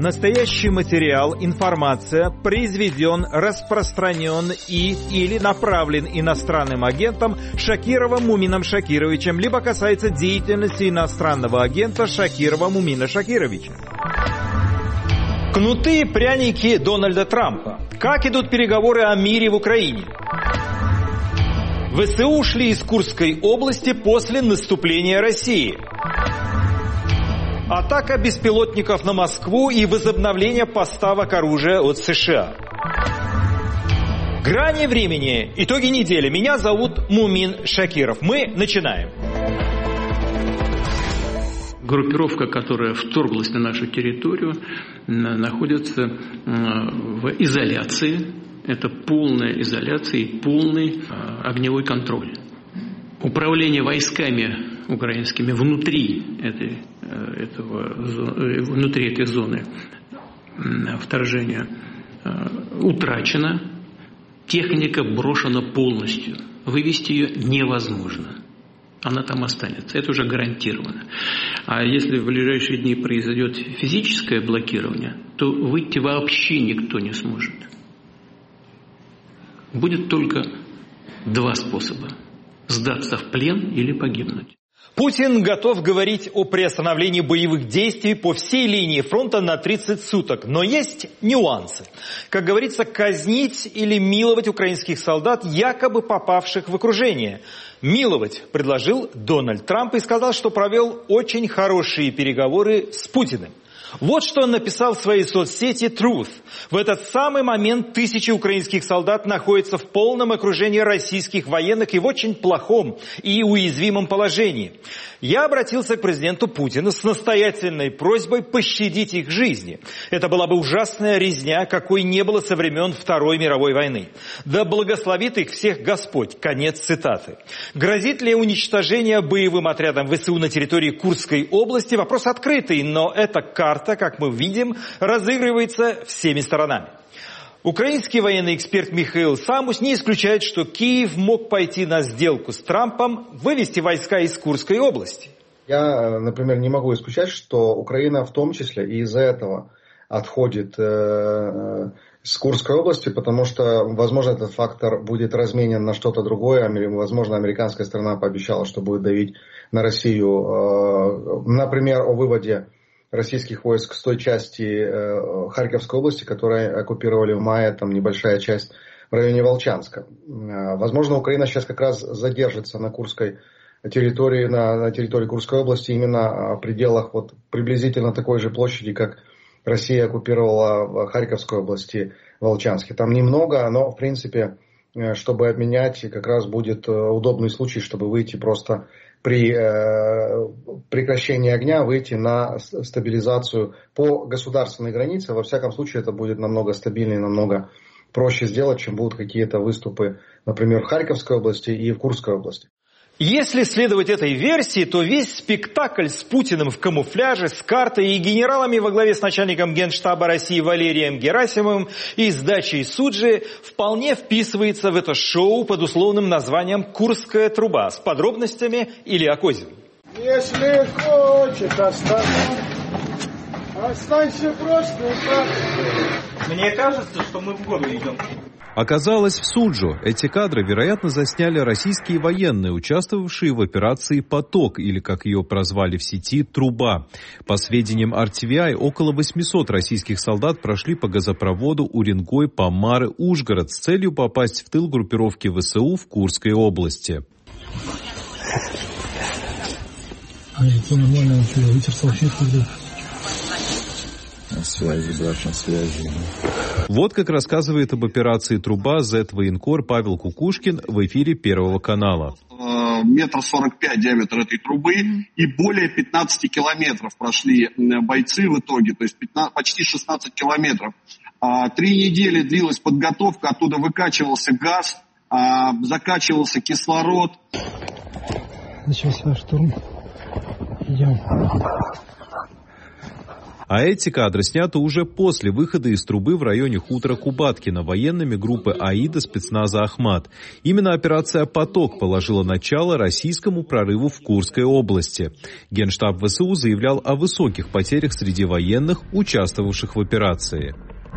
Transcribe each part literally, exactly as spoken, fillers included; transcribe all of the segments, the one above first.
Настоящий материал, информация произведен, распространен и или направлен иностранным агентом Шакировым Мумином Шакировичем, либо касается деятельности иностранного агента Шакирова Мумина Шакировича. Кнуты и пряники Дональда Трампа. Как идут переговоры о мире в Украине? ВСУ ушли из Курской области после наступления России. Атака беспилотников на Москву и возобновление поставок оружия от США. Грани времени. Итоги недели. Меня зовут Мумин Шакиров. Мы начинаем. Группировка, которая вторглась на нашу территорию, находится в изоляции. Это полная изоляция и полный огневой контроль. Управление войсками украинскими внутри этой, этого, внутри этой зоны вторжения утрачено. Техника брошена полностью. Вывести ее невозможно. Она там останется. Это уже гарантировано. А если в ближайшие дни произойдет физическое блокирование, то выйти вообще никто не сможет. Будет только два способа. Сдаться в плен или погибнуть. Путин готов говорить о приостановлении боевых действий по всей линии фронта на тридцать суток. Но есть нюансы. Как говорится, казнить или миловать украинских солдат, якобы попавших в окружение. Миловать предложил Дональд Трамп и сказал, что провел очень хорошие переговоры с Путиным. Вот что он написал в своей соцсети Truth. В этот самый момент тысячи украинских солдат находятся в полном окружении российских военных и в очень плохом и уязвимом положении. Я обратился к президенту Путину с настоятельной просьбой пощадить их жизни. Это была бы ужасная резня, какой не было со времен Второй мировой войны. Да благословит их всех Господь. Конец цитаты. Грозит ли уничтожение боевым отрядом ВСУ на территории Курской области? Вопрос открытый, но эта карта, как мы видим, разыгрывается всеми сторонами. Украинский военный эксперт Михаил Самус не исключает, что Киев мог пойти на сделку с Трампом, вывести войска из Курской области. Я, например, не могу исключать, что Украина в том числе и из-за этого отходит э, с Курской области, потому что, возможно, этот фактор будет разменен на что-то другое. Возможно, американская сторона пообещала, что будет давить на Россию, э, например, о выводе российских войск с той части э, Харьковской области, которую оккупировали в мае, там небольшая часть в районе Волчанска. Э, возможно, Украина сейчас как раз задержится на Курской территории, на, на территории Курской области именно в пределах вот приблизительно такой же площади, как Россия оккупировала в Харьковской области Волчанске. Там немного, но в принципе, чтобы обменять, как раз будет удобный случай, чтобы выйти просто при э, прекращении огня, выйти на стабилизацию по государственной границе. Во всяком случае, это будет намного стабильнее, намного проще сделать, чем будут какие-то выступы, например, в Харьковской области и в Курской области. Если следовать этой версии, то весь спектакль с Путиным в камуфляже, с картой и генералами во главе с начальником Генштаба России Валерием Герасимовым и сдачей Суджи вполне вписывается в это шоу под условным названием «Курская труба» с подробностями Илья Козин. Если хочешь остаться, останься просто так. Мне кажется, что мы в гору идем. Оказалось, в Суджу эти кадры, вероятно, засняли российские военные, участвовавшие в операции «Поток», или, как ее прозвали в сети, «Труба». По сведениям ар ти ви ай, около восьмисот российских солдат прошли по газопроводу Уренгой-Помары-Ужгород с целью попасть в тыл группировки ВСУ в Курской области. А это нормально, ветер салфетку. На связи, брат, на связи. Вот как рассказывает об операции «Труба» зэт-военкор Павел Кукушкин в эфире Первого канала. Метр сорок пять диаметр этой трубы и более пятнадцати километров прошли бойцы в итоге, то есть пятнадцать, почти шестнадцать километров. Три недели длилась подготовка, оттуда выкачивался газ, закачивался кислород. Начался штурм. Идем. А эти кадры сняты уже после выхода из трубы в районе хутора Кубаткино военными группы АИДа спецназа «Ахмат». Именно операция «Поток» положила начало российскому прорыву в Курской области. Генштаб ВСУ заявлял о высоких потерях среди военных, участвовавших в операции.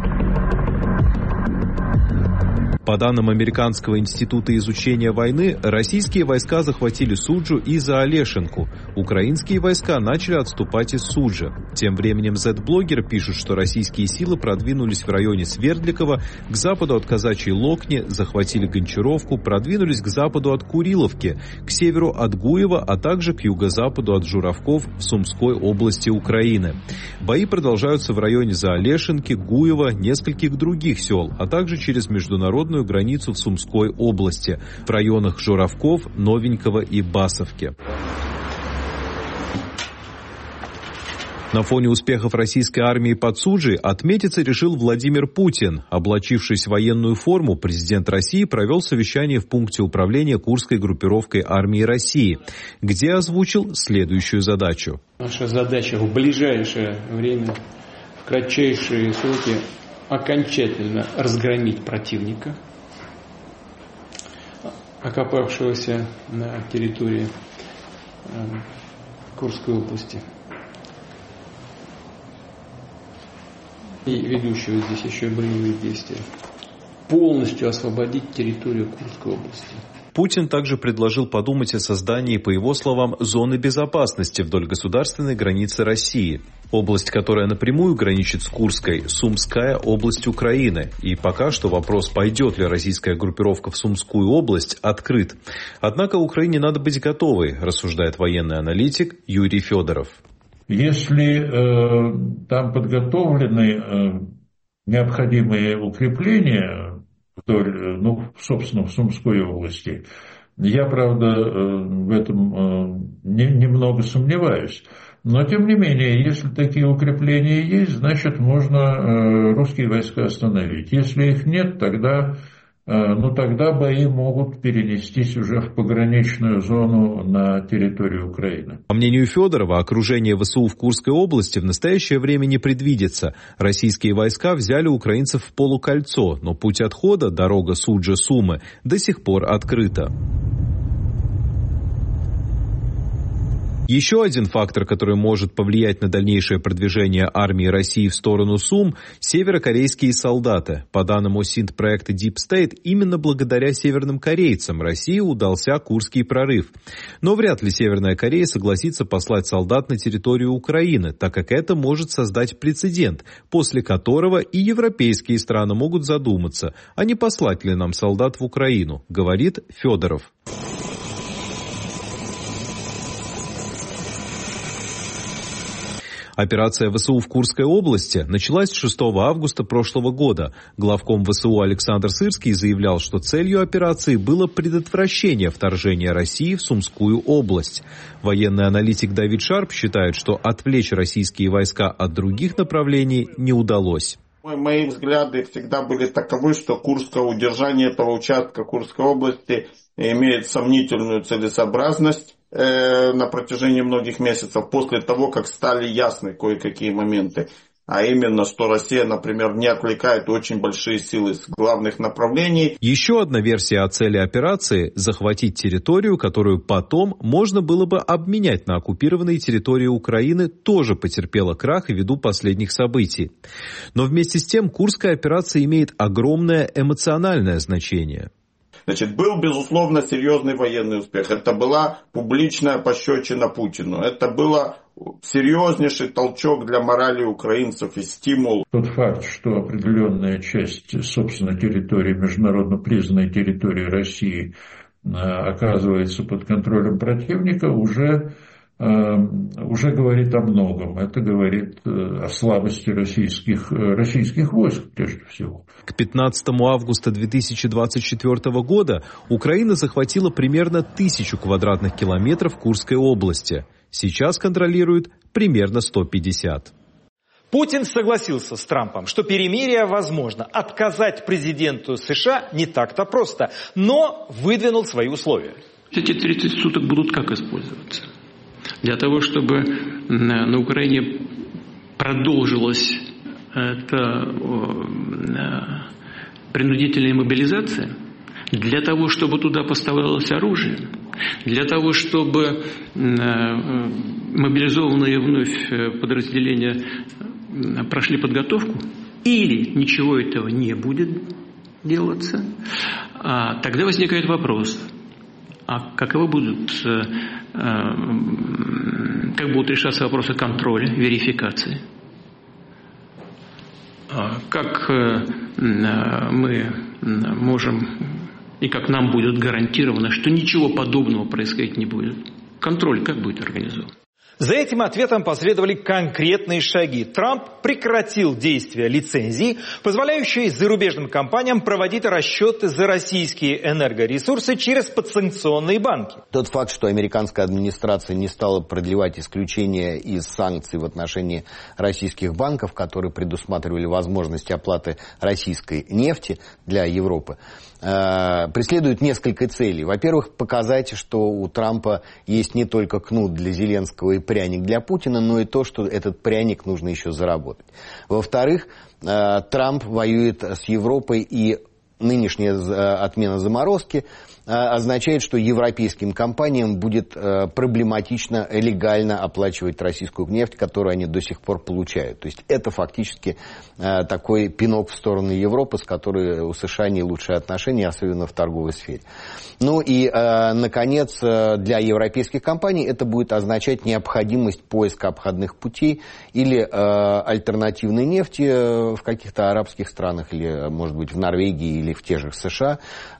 По данным Американского института изучения войны, российские войска захватили Суджу и Заолешенку. Украинские войска начали отступать из Суджи. Тем временем зет-блогеры пишут, что российские силы продвинулись в районе Свердликова, к западу от Казачьей Локни, захватили Гончаровку, продвинулись к западу от Куриловки, к северу от Гуева, а также к юго-западу от Журавков в Сумской области Украины. Бои продолжаются в районе Заолешенки, Гуева, нескольких других сел, а также через международную границу в Сумской области, в районах Журавков, Новенького и Басовки. На фоне успехов российской армии под Суджей отметиться решил Владимир Путин. Облачившись в военную форму, президент России провел совещание в пункте управления Курской группировкой армии России, где озвучил следующую задачу. Наша задача в ближайшее время, в кратчайшие сроки, окончательно разгромить противника, окопавшегося на территории Курской области и ведущего здесь еще боевые действия, полностью освободить территорию Курской области. Путин также предложил подумать о создании, по его словам, зоны безопасности вдоль государственной границы России. Область, которая напрямую граничит с Курской, Сумская область Украины. И пока что вопрос, пойдет ли российская группировка в Сумскую область, открыт. Однако Украине надо быть готовой, рассуждает военный аналитик Юрий Федоров. Если э, там подготовлены э, необходимые укрепления вдоль, ну, собственно, в Сумской области, я, правда, э, в этом э, не, немного сомневаюсь. Но, тем не менее, если такие укрепления есть, значит, можно э, русские войска остановить. Если их нет, тогда, э, ну, тогда бои могут перенестись уже в пограничную зону на территорию Украины. По мнению Федорова, окружение ВСУ в Курской области в настоящее время не предвидится. Российские войска взяли украинцев в полукольцо, но путь отхода, дорога Суджа-Сумы, до сих пор открыта. Еще один фактор, который может повлиять на дальнейшее продвижение армии России в сторону Сум – северокорейские солдаты. По данным ОСИНТ-проекта Deep State, именно благодаря северным корейцам России удался Курский прорыв. Но вряд ли Северная Корея согласится послать солдат на территорию Украины, так как это может создать прецедент, после которого и европейские страны могут задуматься, а не послать ли нам солдат в Украину, говорит Федоров. Операция ВСУ в Курской области началась шестого августа прошлого года. Главком ВСУ Александр Сырский заявлял, что целью операции было предотвращение вторжения России в Сумскую область. Военный аналитик Давид Шарп считает, что отвлечь российские войска от других направлений не удалось. Мои взгляды всегда были таковы, что Курское удержание этого участка Курской области имеет сомнительную целесообразность на протяжении многих месяцев после того, как стали ясны кое-какие моменты. А именно, что Россия, например, не отвлекает очень большие силы с главных направлений. Еще одна версия о цели операции – захватить территорию, которую потом можно было бы обменять на оккупированные территории Украины, тоже потерпела крах ввиду последних событий. Но вместе с тем Курская операция имеет огромное эмоциональное значение. Значит, был, безусловно, серьезный военный успех. Это была публичная пощечина Путину. Это было серьезнейший толчок для морали украинцев и стимул. Тот факт, что определенная часть, собственно, территории, международно признанной территории России оказывается под контролем противника, уже, уже говорит о многом. Это говорит о слабости российских, российских войск, прежде всего. К пятнадцатому августа две тысячи двадцать четвёртого года Украина захватила примерно тысячу квадратных километров Курской области. Сейчас контролирует примерно сто пятьдесят. Путин согласился с Трампом, что перемирие возможно. Отказать президенту США не так-то просто, но выдвинул свои условия. Эти тридцать суток будут как использоваться? Для того, чтобы на Украине продолжилась эта принудительная мобилизация, для того, чтобы туда поставлялось оружие, для того, чтобы мобилизованные вновь подразделения прошли подготовку, или ничего этого не будет делаться, тогда возникает вопрос, а каковы будут, как будут решаться вопросы контроля, верификации? Как мы можем и как нам будет гарантировано, что ничего подобного происходить не будет? Контроль как будет организован? За этим ответом последовали конкретные шаги. Трамп прекратил действие лицензии, позволяющей зарубежным компаниям проводить расчеты за российские энергоресурсы через подсанкционные банки. Тот факт, что американская администрация не стала продлевать исключения из санкций в отношении российских банков, которые предусматривали возможность оплаты российской нефти для Европы, преследует несколько целей. Во-первых, показать, что у Трампа есть не только кнут для Зеленского и пряник для Путина, но и то, что этот пряник нужно еще заработать. Во-вторых, Трамп воюет с Европой, и нынешняя отмена заморозки означает, что европейским компаниям будет проблематично легально оплачивать российскую нефть, которую они до сих пор получают. То есть это фактически такой пинок в сторону Европы, с которой у США не лучшие отношения, особенно в торговой сфере. Ну и, наконец, для европейских компаний это будет означать необходимость поиска обходных путей или альтернативной нефти в каких-то арабских странах, или, может быть, в Норвегии или в тех же США,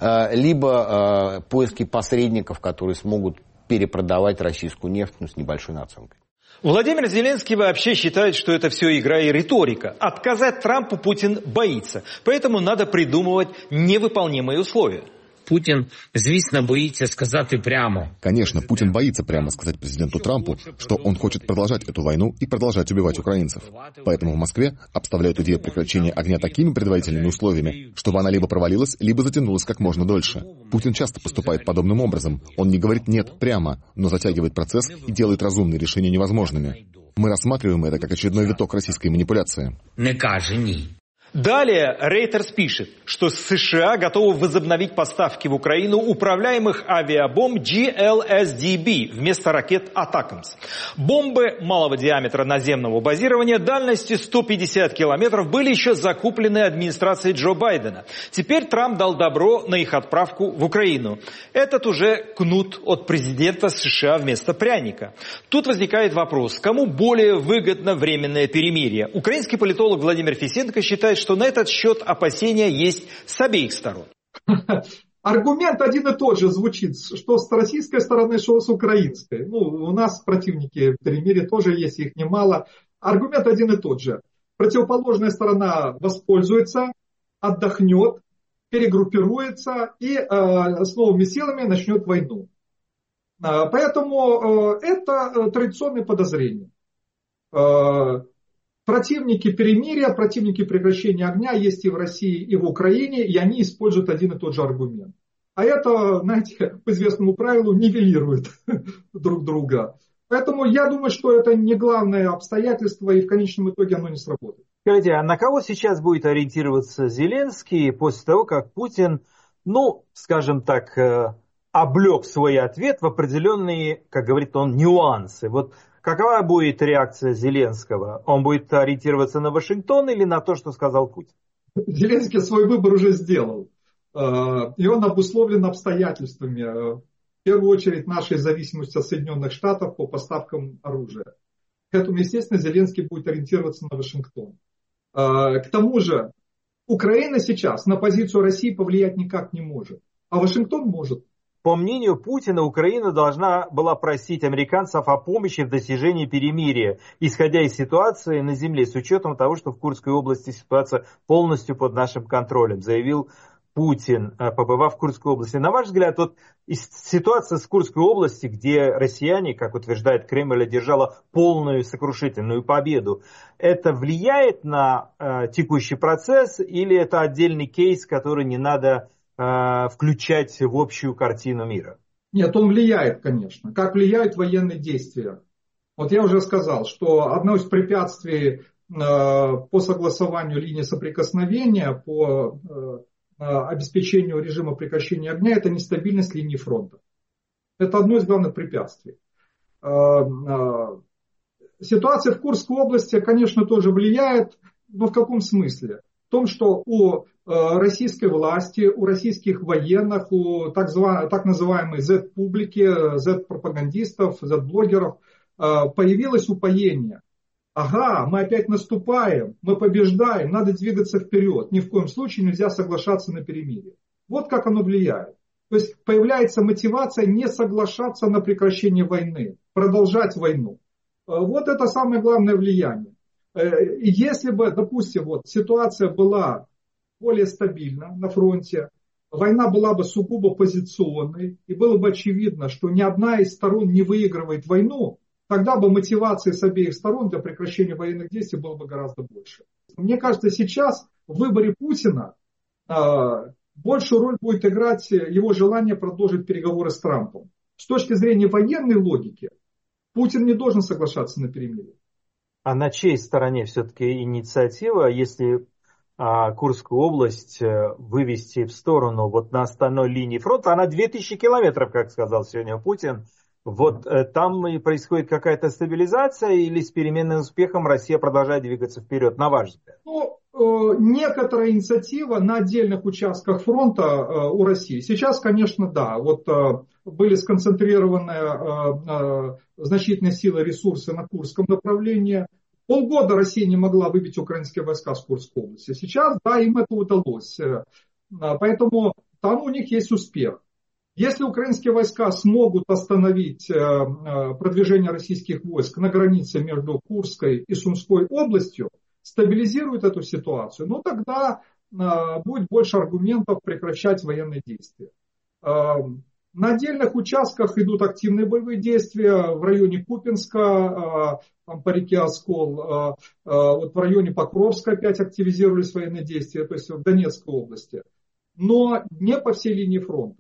либо поиски посредников, которые смогут перепродавать российскую нефть, ну, с небольшой наценкой. Владимир Зеленский вообще считает, что это все игра и риторика. Отказать Трампу Путин боится, поэтому надо придумывать невыполнимые условия. Путін, звісно, боїться сказати прямо. Конечно, Путин боится прямо сказать президенту Трампу, что он хочет продолжать эту войну и продолжать убивать украинцев. Поэтому в Москве обставляют идею прекращения огня такими предварительными условиями, чтобы она либо провалилась, либо затянулась как можно дольше. Путин часто поступает подобным образом. Он не говорит «нет» прямо, но затягивает процесс и делает разумные решения невозможными. Мы рассматриваем это как очередной виток российской манипуляции. Не каже «ні». Далее Рейтерс пишет, что США готовы возобновить поставки в Украину управляемых авиабомб джи эл эс ди би вместо ракет «Атакамс». Бомбы малого диаметра наземного базирования дальностью сто пятьдесят километров были еще закуплены администрацией Джо Байдена. Теперь Трамп дал добро на их отправку в Украину. Этот уже кнут от президента США вместо пряника. Тут возникает вопрос, кому более выгодно временное перемирие? Украинский политолог Владимир Фисенко считает, что на этот счет опасения есть с обеих сторон. Аргумент один и тот же звучит, что с российской стороны, что с украинской. Ну, у нас противники в перемирии тоже есть, их немало. Аргумент один и тот же. Противоположная сторона воспользуется, отдохнет, перегруппируется и э, с новыми силами начнет войну. Э, поэтому э, это традиционное подозрение. Э, Противники перемирия, противники прекращения огня есть и в России, и в Украине, и они используют один и тот же аргумент. А это, знаете, по известному правилу нивелирует друг друга. Поэтому я думаю, что это не главное обстоятельство, и в конечном итоге оно не сработает. Скажите, а на кого сейчас будет ориентироваться Зеленский после того, как Путин, ну, скажем так, облег свой ответ в определенные, как говорит он, нюансы? Вот какова будет реакция Зеленского? Он будет ориентироваться на Вашингтон или на то, что сказал Путин? Зеленский свой выбор уже сделал. И он обусловлен обстоятельствами. В первую очередь нашей зависимостью от Соединенных Штатов по поставкам оружия. Поэтому, естественно, Зеленский будет ориентироваться на Вашингтон. К тому же, Украина сейчас на позицию России повлиять никак не может. А Вашингтон может. По мнению Путина, Украина должна была просить американцев о помощи в достижении перемирия, исходя из ситуации на земле, с учетом того, что в Курской области ситуация полностью под нашим контролем, заявил Путин, побывав в Курской области. На ваш взгляд, вот ситуация с Курской области, где россияне, как утверждает Кремль, одержала полную сокрушительную победу, это влияет на э, текущий процесс или это отдельный кейс, который не надо включать в общую картину мира? Нет, он влияет, конечно. Как влияют военные действия? Вот я уже сказал, что одно из препятствий по согласованию линии соприкосновения, по обеспечению режима прекращения огня, это нестабильность линии фронта. Это одно из главных препятствий. Ситуация в Курской области, конечно, тоже влияет, но в каком смысле? В том, что у российской власти, у российских военных, у так, зван, так называемой зет-публики, зет-пропагандистов, зет-блогеров появилось упоение. Ага, мы опять наступаем, мы побеждаем, надо двигаться вперед. Ни в коем случае нельзя соглашаться на перемирие. Вот как оно влияет. То есть появляется мотивация не соглашаться на прекращение войны, продолжать войну. Вот это самое главное влияние. Если бы, допустим, вот, ситуация была более стабильна на фронте, война была бы сугубо позиционной, и было бы очевидно, что ни одна из сторон не выигрывает войну, тогда бы мотивации с обеих сторон для прекращения военных действий было бы гораздо больше. Мне кажется, сейчас в выборе Путина большую роль будет играть его желание продолжить переговоры с Трампом. С точки зрения военной логики, Путин не должен соглашаться на перемирие. А на чьей стороне все-таки инициатива, если а, Курскую область вывести в сторону вот на остальной линии фронта? Она две тысячи километров, как сказал сегодня Путин. Вот э, там и происходит какая-то стабилизация или с переменным успехом Россия продолжает двигаться вперед, на ваш взгляд? Ну, э, некоторая инициатива на отдельных участках фронта э, у России. Сейчас, конечно, да. Вот э, были сконцентрированы э, э, значительные силы, ресурсы на Курском направлении. Полгода Россия не могла выбить украинские войска с Курской области. Сейчас, да, им это удалось. Поэтому там у них есть успех. Если украинские войска смогут остановить продвижение российских войск на границе между Курской и Сумской областью, стабилизируют эту ситуацию, ну тогда будет больше аргументов прекращать военные действия. На отдельных участках идут активные боевые действия в районе Купинска, там по реке Оскол, вот в районе Покровска опять активизировались военные действия, то есть в Донецкой области, но не по всей линии фронта.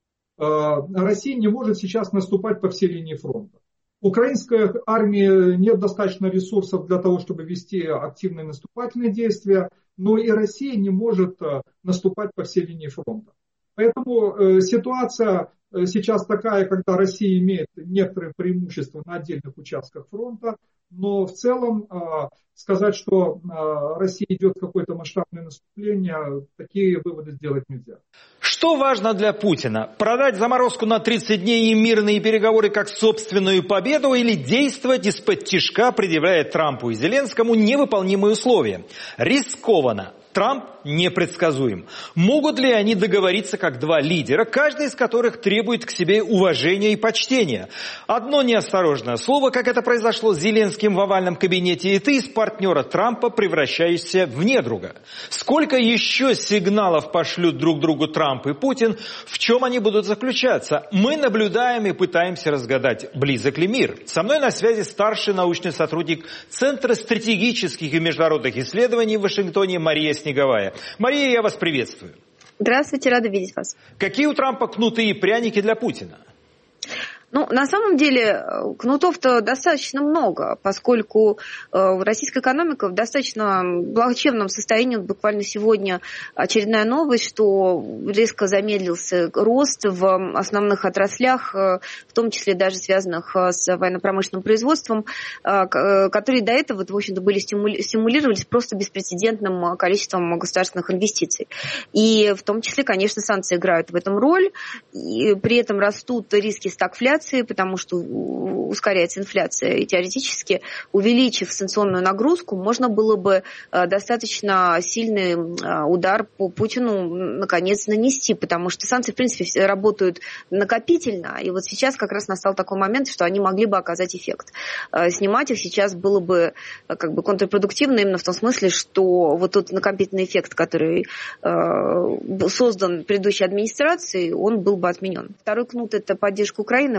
Россия не может сейчас наступать по всей линии фронта. Украинской армии нет достаточно ресурсов для того, чтобы вести активные наступательные действия, но и Россия не может наступать по всей линии фронта. Поэтому ситуация сейчас такая, когда Россия имеет некоторые преимущества на отдельных участках фронта, но в целом сказать, что Россия идет в какое-то масштабное наступление, такие выводы сделать нельзя. Что важно для Путина? Продать заморозку на тридцать дней и мирные переговоры как собственную победу или действовать из-под тишка, предъявляя Трампу и Зеленскому невыполнимые условия? Рискованно. Трамп непредсказуем. Могут ли они договориться как два лидера, каждый из которых требует к себе уважения и почтения? Одно неосторожное слово, как это произошло с Зеленским в овальном кабинете, и ты из партнера Трампа превращаешься в недруга. Сколько еще сигналов пошлют друг другу Трамп и Путин, в чем они будут заключаться? Мы наблюдаем и пытаемся разгадать, близок ли мир. Со мной на связи старший научный сотрудник Центра стратегических и международных исследований в Вашингтоне Мария Снеговая. Мария, я вас приветствую. Здравствуйте, рада видеть вас. Какие у Трампа кнуты и пряники для Путина? Ну, на самом деле, кнутов-то достаточно много, поскольку э, российская экономика в достаточно плачевном состоянии. Вот буквально сегодня очередная новость, что резко замедлился рост в основных отраслях, э, в том числе даже связанных с военно-промышленным производством, э, которые до этого, в общем-то, были стимули- стимулировались просто беспрецедентным количеством государственных инвестиций. И в том числе, конечно, санкции играют в этом роль, и при этом растут риски стагфляции, потому что ускоряется инфляция. И теоретически, увеличив санкционную нагрузку, можно было бы достаточно сильный удар по Путину наконец нанести, потому что санкции, в принципе, работают накопительно. И вот сейчас как раз настал такой момент, что они могли бы оказать эффект. Снимать их сейчас было бы как бы контрпродуктивно именно в том смысле, что вот тот накопительный эффект, который создан предыдущей администрацией, он был бы отменен. Второй кнут – это поддержка Украины.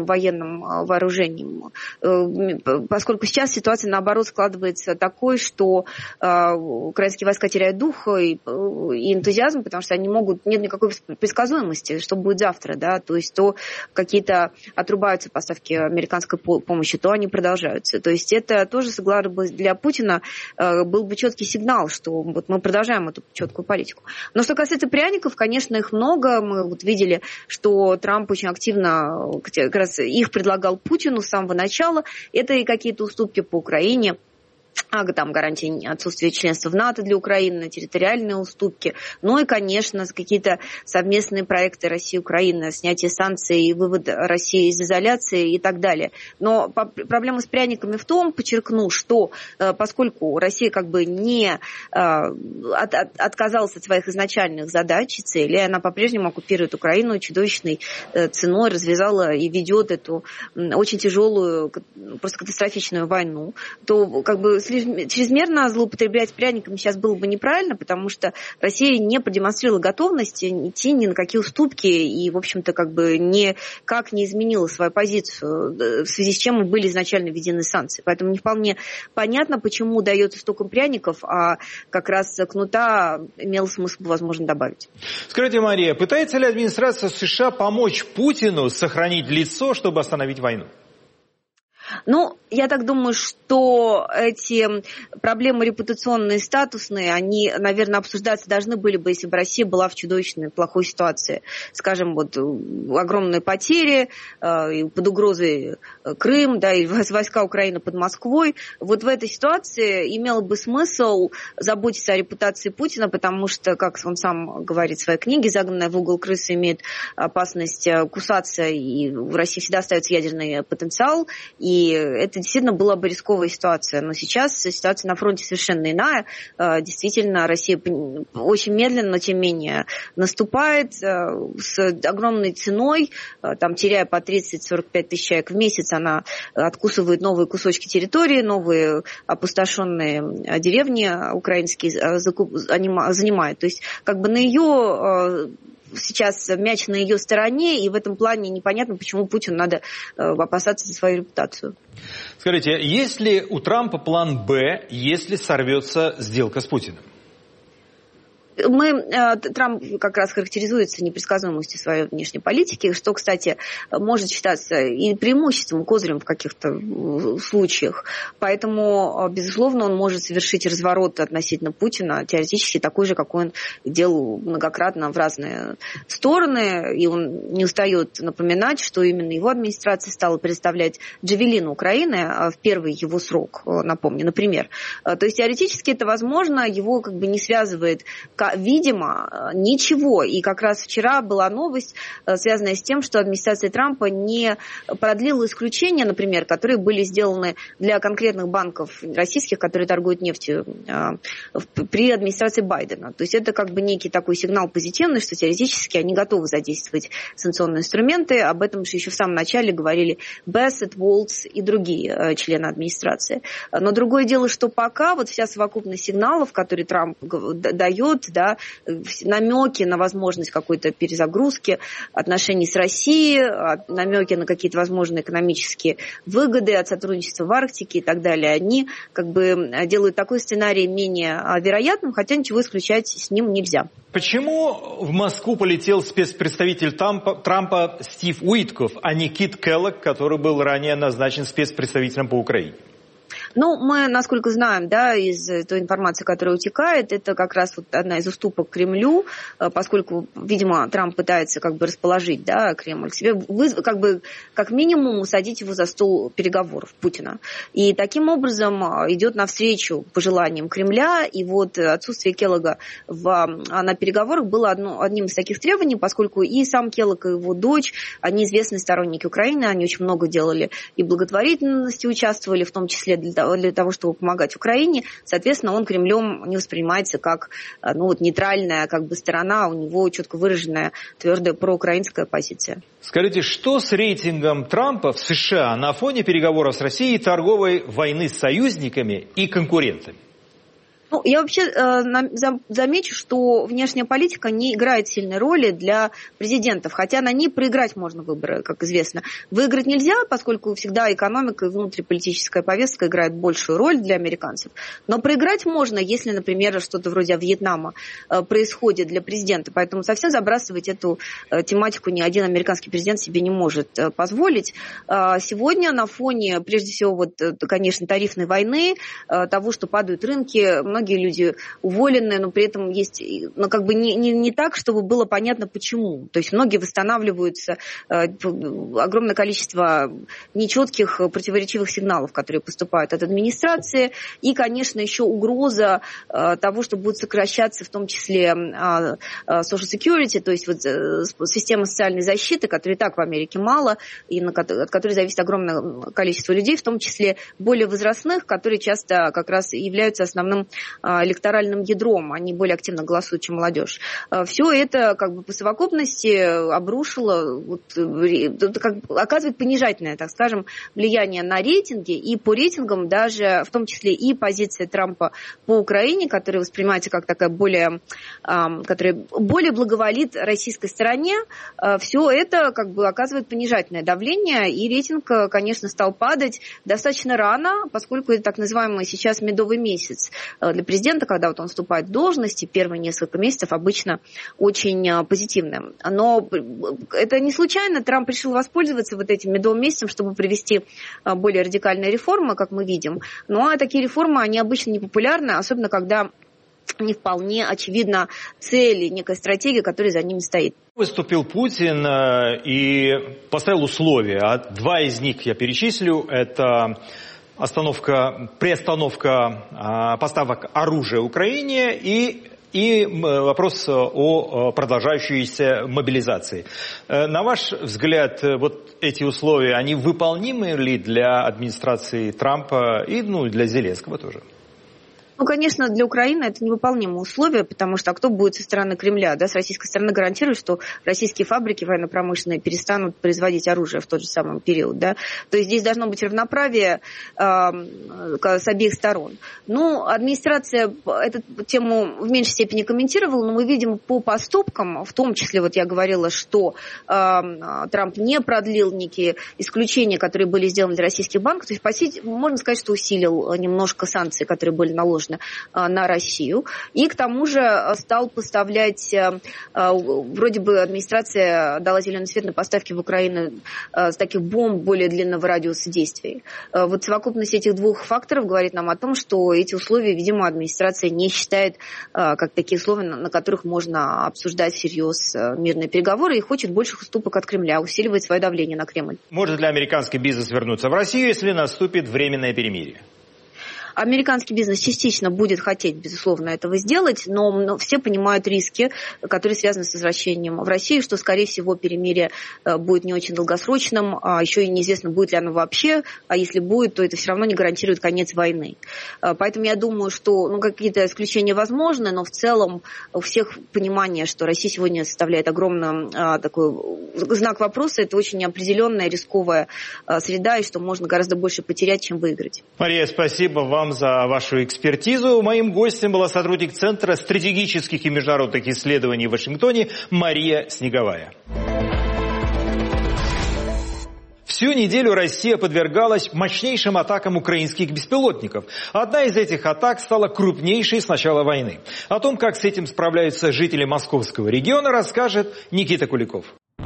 военным вооружением. Поскольку сейчас ситуация, наоборот, складывается такой, что украинские войска теряют дух и, и энтузиазм, потому что они могут, нет никакой предсказуемости, что будет завтра, да, то есть то какие-то отрубаются поставки американской помощи, то они продолжаются. То есть это тоже сыграло бы для Путина, был бы четкий сигнал, что вот мы продолжаем эту четкую политику. Но что касается пряников, конечно, их много. Мы вот видели, что Трамп очень активно как раз их предлагал Путину с самого начала. Это и какие-то уступки по Украине, там гарантии отсутствия членства в НАТО для Украины, территориальные уступки, ну и, конечно, какие-то совместные проекты России и Украины, снятие санкций и вывод России из изоляции и так далее. Но проблема с пряниками в том, подчеркну, что поскольку Россия как бы не от, от, отказалась от своих изначальных задач и целей, она по-прежнему оккупирует Украину чудовищной ценой, развязала и ведет эту очень тяжелую, просто катастрофичную войну, то как бы чрезмерно злоупотреблять пряниками сейчас было бы неправильно, потому что Россия не продемонстрировала готовность идти ни на какие уступки и, в общем-то, как бы никак не изменила свою позицию, в связи с чем были изначально введены санкции. Поэтому не вполне понятно, почему дается столько пряников, а как раз кнута имело смысл, возможно, добавить. Скажите, Мария, пытается ли администрация США помочь Путину сохранить лицо, чтобы остановить войну? Ну, я так думаю, что эти проблемы репутационные, статусные, они, наверное, обсуждаться должны были бы, если бы Россия была в чудовищной, плохой ситуации. Скажем, вот огромные потери, э, под угрозой Крым, да, и войска Украины под Москвой. Вот в этой ситуации имело бы смысл заботиться о репутации Путина, потому что, как он сам говорит в своей книге, загнанная в угол крыса имеет опасность кусаться, и в России всегда остается ядерный потенциал, и И это действительно была бы рисковая ситуация. Но сейчас ситуация на фронте совершенно иная. Действительно, Россия очень медленно, но тем не менее наступает с огромной ценой, там, теряя по тридцать-сорок пять тысяч человек в месяц, она откусывает новые кусочки территории, новые опустошенные деревни украинские занимает. То есть как бы на ее... Сейчас мяч на ее стороне, и в этом плане непонятно, почему Путину надо опасаться за свою репутацию. Скажите, есть ли у Трампа план «Б», если сорвется сделка с Путиным? Мы, Трамп как раз характеризуется непредсказуемостью своей внешней политики, что, кстати, может считаться и преимуществом, козырем в каких-то случаях. Поэтому, безусловно, он может совершить разворот относительно Путина, теоретически такой же, какой он делал многократно в разные стороны. И он не устает напоминать, что именно его администрация стала предоставлять джавелины Украины в первый его срок, напомню, например. То есть теоретически это возможно, его как бы не связывает, видимо, ничего. И как раз вчера была новость, связанная с тем, что администрация Трампа не продлила исключения, например, которые были сделаны для конкретных банков российских, которые торгуют нефтью при администрации Байдена. То есть это как бы некий такой сигнал позитивный, что теоретически они готовы задействовать санкционные инструменты. Об этом же еще в самом начале говорили Бессет, Волтс и другие члены администрации. Но другое дело, что пока вот вся совокупность сигналов, которые Трамп дает, да, намеки на возможность какой-то перезагрузки отношений с Россией, намеки на какие-то возможные экономические выгоды от сотрудничества в Арктике и так далее, они как бы делают такой сценарий менее вероятным, хотя ничего исключать с ним нельзя. Почему в Москву полетел спецпредставитель Трампа, Трампа Стив Уитков, а не Кит Келлог, который был ранее назначен спецпредставителем по Украине? Ну, мы, насколько знаем, да, из той информации, которая утекает, это как раз вот одна из уступок Кремлю, поскольку, видимо, Трамп пытается как бы расположить, да, Кремль к себе, вы, как бы, как минимум усадить его за стол переговоров Путина. И таким образом идет навстречу пожеланиям Кремля, и вот отсутствие Келлога в, на переговорах было одно, одним из таких требований, поскольку и сам Келлог, и его дочь, они известные сторонники Украины, они очень много делали и благотворительности участвовали, в том числе для того, для того, чтобы помогать Украине. Соответственно, он Кремлем не воспринимается как, ну, вот, нейтральная как бы сторона, у него четко выраженная твердая проукраинская позиция. Скажите, что с рейтингом Трампа в США на фоне переговоров с Россией и торговой войны с союзниками и конкурентами? Ну, я вообще э, замечу, что внешняя политика не играет сильной роли для президентов, хотя на ней проиграть можно выборы, как известно. Выиграть нельзя, поскольку всегда экономика и внутриполитическая повестка играет большую роль для американцев. Но проиграть можно, если, например, что-то вроде Вьетнама э, происходит для президента. Поэтому совсем забрасывать эту э, тематику ни один американский президент себе не может э, позволить. Э, сегодня на фоне, прежде всего, вот, э, конечно, тарифной войны, э, того, что падают рынки, многие люди уволены, но при этом есть, ну, как бы не, не, не так, чтобы было понятно, почему. То есть многие восстанавливаются, э, огромное количество нечетких, противоречивых сигналов, которые поступают от администрации, и, конечно, еще угроза э, того, что будут сокращаться в том числе э, social security, то есть вот, э, система социальной защиты, которой и так в Америке мало, и на, от которой зависит огромное количество людей, в том числе более возрастных, которые часто как раз являются основным электоральным ядром, они более активно голосуют, чем молодежь. Все это как бы по совокупности обрушило, вот, как, оказывает понижательное, так скажем, влияние на рейтинги, и по рейтингам даже, в том числе и позиция Трампа по Украине, которая воспринимается как такая более, которая более благоволит российской стороне, все это как бы оказывает понижательное давление, и рейтинг, конечно, стал падать достаточно рано, поскольку это так называемый сейчас медовый месяц для президента, когда вот он вступает в должность, и первые несколько месяцев обычно очень позитивные. Но это не случайно. Трамп решил воспользоваться вот этим медовым месяцем, чтобы провести более радикальные реформы, как мы видим. Ну, а такие реформы, они обычно непопулярны, особенно когда не вполне очевидна цель и некая стратегия, которая за ними стоит. Выступил Путин и поставил условия. Два из них я перечислю. Это остановка, приостановка а, поставок оружия Украине и, и вопрос о продолжающейся мобилизации. На ваш взгляд, вот эти условия, они выполнимы ли для администрации Трампа и ну, для Зеленского тоже? Ну, конечно, для Украины это невыполнимое условие, потому что а кто будет со стороны Кремля, да, с российской стороны гарантирует, что российские фабрики военно-промышленные перестанут производить оружие в тот же самый период, да. То есть здесь должно быть равноправие э, с обеих сторон. Ну, администрация эту тему в меньшей степени комментировала, но мы видим по поступкам, в том числе, вот я говорила, что э, Трамп не продлил некие исключения, которые были сделаны для российских банков, то есть, по сути, можно сказать, что усилил немножко санкции, которые были наложены на Россию. И к тому же стал поставлять, вроде бы администрация дала зеленый свет на поставки в Украину с таких бомб более длинного радиуса действий. Вот совокупность этих двух факторов говорит нам о том, что эти условия, видимо, администрация не считает как такие условия, на которых можно обсуждать всерьез мирные переговоры, и хочет больших уступок от Кремля, усиливает свое давление на Кремль. Может ли американский бизнес вернуться в Россию, если наступит временное перемирие? Американский бизнес частично будет хотеть, безусловно, этого сделать, но, но все понимают риски, которые связаны с возвращением в Россию, что, скорее всего, перемирие будет не очень долгосрочным, а еще и неизвестно, будет ли оно вообще, а если будет, то это все равно не гарантирует конец войны. Поэтому я думаю, что ну, какие-то исключения возможны, но в целом у всех понимание, что Россия сегодня составляет огромный а, такой знак вопроса, это очень неопределенная, рисковая а, среда, и что можно гораздо больше потерять, чем выиграть. Мария, спасибо вам за вашу экспертизу. Моим гостем была сотрудник Центра стратегических и международных исследований в Вашингтоне Мария Снеговая. Всю неделю Россия подвергалась мощнейшим атакам украинских беспилотников. Одна из этих атак стала крупнейшей с начала войны. О том, как с этим справляются жители московского региона, расскажет Никита Куликов.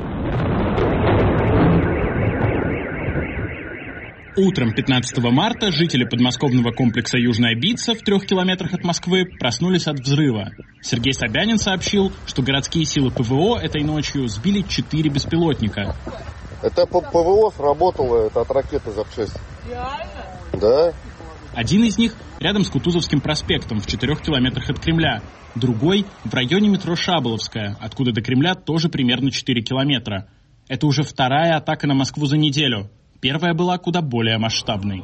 Утром пятнадцатого марта жители подмосковного комплекса «Южная Битца» в трех километрах от Москвы проснулись от взрыва. Сергей Собянин сообщил, что городские силы ПВО этой ночью сбили четыре беспилотника. Это ПВО сработало, это от ракеты запчасти. Реально? Да. Один из них рядом с Кутузовским проспектом в четырех километрах от Кремля. Другой в районе метро Шаболовская, откуда до Кремля тоже примерно четыре километра. Это уже вторая атака на Москву за неделю. Первая была куда более масштабной.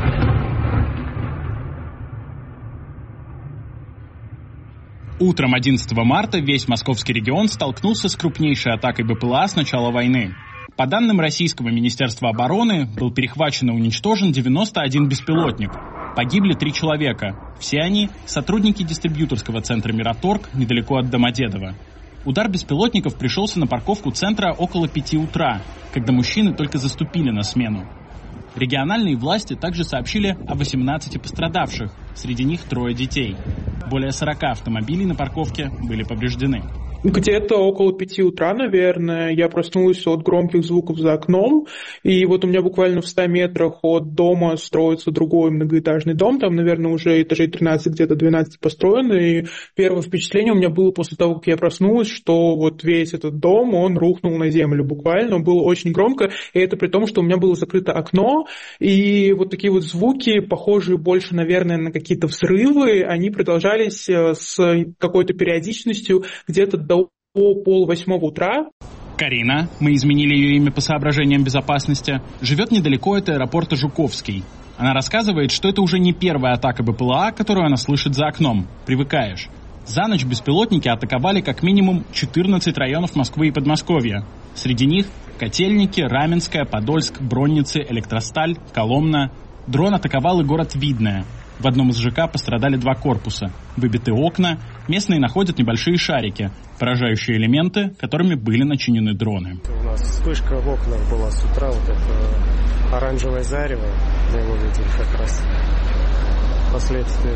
Утром одиннадцатого марта весь московский регион столкнулся с крупнейшей атакой БПЛА с начала войны. По данным Российского министерства обороны, был перехвачен и уничтожен девяносто один беспилотник. Погибли три человека. Все они – сотрудники дистрибьюторского центра «Мираторг» недалеко от Домодедово. Удар беспилотников пришелся на парковку центра около пяти утра, когда мужчины только заступили на смену. Региональные власти также сообщили о восемнадцати пострадавших, среди них трое детей. Более сорока автомобилей на парковке были повреждены. Где-то около пяти утра, наверное, я проснулась от громких звуков за окном, и вот у меня буквально в ста метрах от дома строится другой многоэтажный дом, там, наверное, уже этажей тринадцать, где-то двенадцать построено, и первое впечатление у меня было после того, как я проснулась, что вот весь этот дом, он рухнул на землю буквально, было очень громко, и это при том, что у меня было закрыто окно, и вот такие вот звуки, похожие больше, наверное, на какие-то взрывы, они продолжались с какой-то периодичностью где-то до полвосьмого утра. Карина, мы изменили ее имя по соображениям безопасности, живет недалеко от аэропорта Жуковский. Она рассказывает, что это уже не первая атака БПЛА, которую она слышит за окном. Привыкаешь. За ночь беспилотники атаковали как минимум четырнадцать районов Москвы и Подмосковья. Среди них Котельники, Раменское, Подольск, Бронницы, Электросталь, Коломна. Дрон атаковал и город Видное. В одном из ЖК пострадали два корпуса. Выбиты окна, местные находят небольшие шарики, поражающие элементы, которыми были начинены дроны. У нас вспышка в окнах была с утра, вот это оранжевое зарево, мы его видели как раз последствия.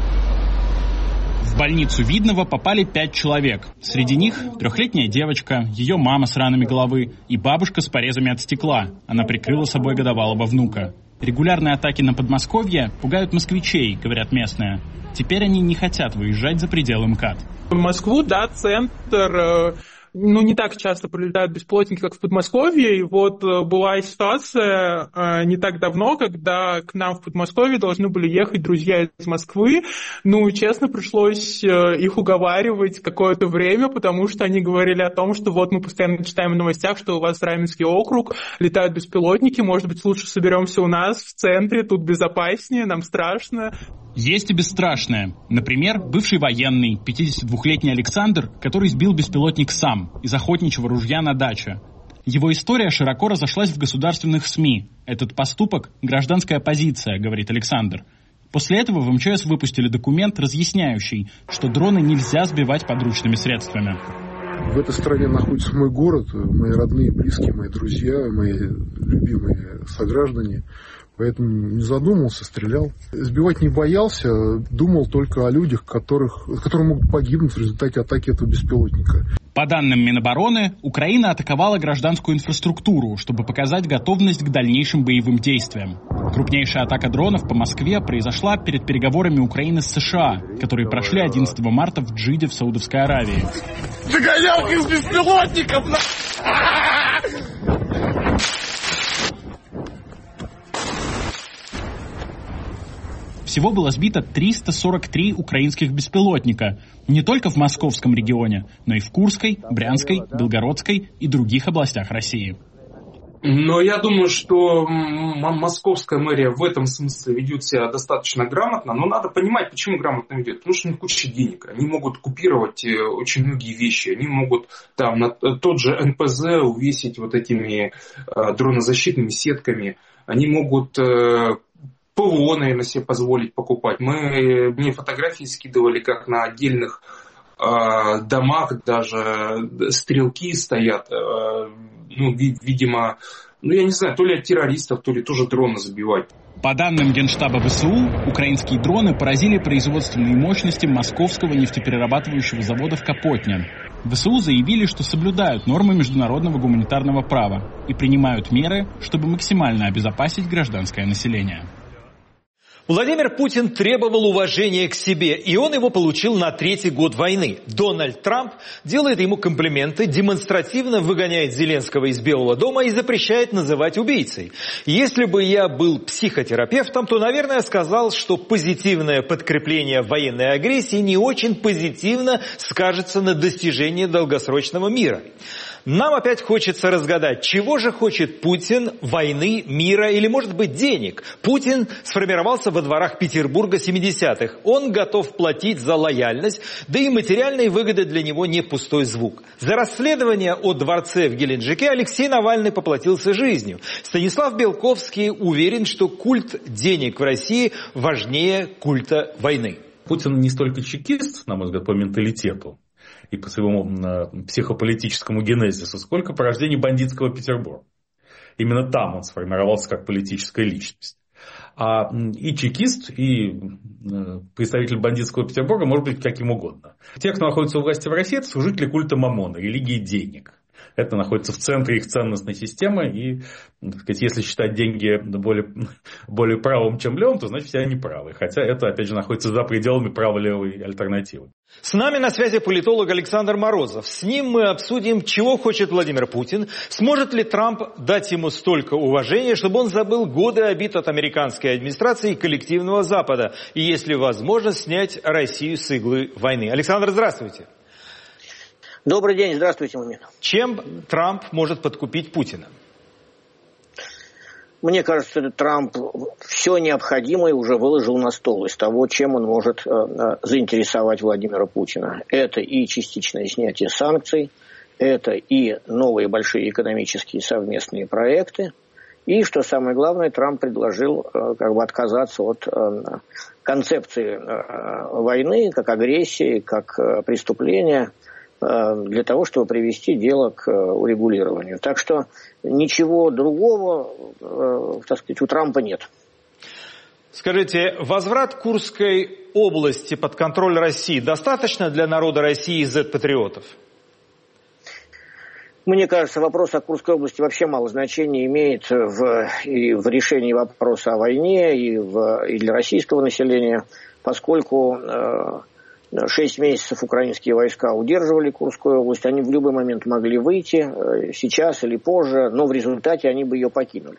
В больницу Видного попали пять человек. Среди них трехлетняя девочка, ее мама с ранами головы и бабушка с порезами от стекла. Она прикрыла собой годовалого внука. Регулярные атаки на Подмосковье пугают москвичей, говорят местные. Теперь они не хотят выезжать за пределы МКАД. В Москву, да, центр, ну, не так часто прилетают беспилотники, как в Подмосковье. И вот была ситуация не так давно, когда к нам в Подмосковье должны были ехать друзья из Москвы. Ну, честно, пришлось их уговаривать какое-то время, потому что они говорили о том, что вот мы постоянно читаем в новостях, что у вас Раменский округ, летают беспилотники, может быть, лучше соберемся у нас в центре, тут безопаснее, нам страшно. Есть и бесстрашное. Например, бывший военный, пятидесятидвухлетний Александр, который сбил беспилотник сам из охотничьего ружья на даче. Его история широко разошлась в государственных СМИ. Этот поступок – гражданская позиция, говорит Александр. После этого в МЧС выпустили документ, разъясняющий, что дроны нельзя сбивать подручными средствами. В этой стране находится мой город, мои родные, близкие, мои друзья, мои любимые сограждане. Поэтому не задумался, стрелял. Сбивать не боялся, думал только о людях, которых, которые могут погибнуть в результате атаки этого беспилотника. По данным Минобороны, Украина атаковала гражданскую инфраструктуру, чтобы показать готовность к дальнейшим боевым действиям. Крупнейшая атака дронов по Москве произошла перед переговорами Украины с США, которые прошли одиннадцатого марта в Джиде в Саудовской Аравии. Загонялка из беспилотников! Всего было сбито триста сорок три украинских беспилотника. Не только в московском регионе, но и в Курской, Брянской, Белгородской и других областях России. Но я думаю, что московская мэрия в этом смысле ведет себя достаточно грамотно. Но надо понимать, почему грамотно ведет. Потому что у них куча денег. Они могут купировать очень многие вещи. Они могут там на тот же эн пэ зэ увесить вот этими э, дронозащитными сетками. Они могут... Э, ПВО, наверное, себе позволить покупать. Мы, мне фотографии скидывали, как на отдельных э, домах даже стрелки стоят. Э, ну, ви, видимо, ну, я не знаю, то ли от террористов, то ли тоже дроны забивать. По данным Генштаба ВСУ, украинские дроны поразили производственные мощности московского нефтеперерабатывающего завода в Капотне. ВСУ заявили, что соблюдают нормы международного гуманитарного права и принимают меры, чтобы максимально обезопасить гражданское население. Владимир Путин требовал уважения к себе, и он его получил на третий год войны. Дональд Трамп делает ему комплименты, демонстративно выгоняет Зеленского из Белого дома и запрещает называть убийцей. Если бы я был психотерапевтом, то, наверное, сказал, что позитивное подкрепление военной агрессии не очень позитивно скажется на достижении долгосрочного мира. Нам опять хочется разгадать, чего же хочет Путин: войны, мира или, может быть, денег. Путин сформировался во дворах Петербурга семидесятых. Он готов платить за лояльность, да и материальные выгоды для него не пустой звук. За расследование о дворце в Геленджике Алексей Навальный поплатился жизнью. Станислав Белковский уверен, что культ денег в России важнее культа войны. Путин не столько чекист, на мой взгляд, по менталитету и по своему э, психополитическому генезису, сколько по рождению бандитского Петербурга. Именно там он сформировался как политическая личность. А и чекист, и э, представитель бандитского Петербурга может быть каким угодно. Те, кто находится у власти в России, это служители культа Мамона, религии денег. Это находится в центре их ценностной системы. И, так сказать, если считать деньги более, более правым, чем левым, то значит все они правы. Хотя это, опять же, находится за пределами право-левой альтернативы. С нами на связи политолог Александр Морозов. С ним мы обсудим, чего хочет Владимир Путин. Сможет ли Трамп дать ему столько уважения, чтобы он забыл годы обид от американской администрации и коллективного Запада? И есть ли возможность снять Россию с иглы войны? Александр, здравствуйте. Добрый день, здравствуйте, Мумин. Чем Трамп может подкупить Путина? Мне кажется, что Трамп все необходимое уже выложил на стол из того, чем он может э, заинтересовать Владимира Путина. Это и частичное снятие санкций, это и новые большие экономические совместные проекты, и, что самое главное, Трамп предложил э, как бы отказаться от э, концепции э, войны как агрессии, как э, преступления, для того, чтобы привести дело к урегулированию. Так что ничего другого, так сказать, у Трампа нет. Скажите, возврат Курской области под контроль России достаточно для народа России и зет-патриотов? Мне кажется, вопрос о Курской области вообще мало значения имеет в, и в решении вопроса о войне, и, в, и для российского населения, поскольку шесть месяцев украинские войска удерживали Курскую область, они в любой момент могли выйти, сейчас или позже, но в результате они бы ее покинули.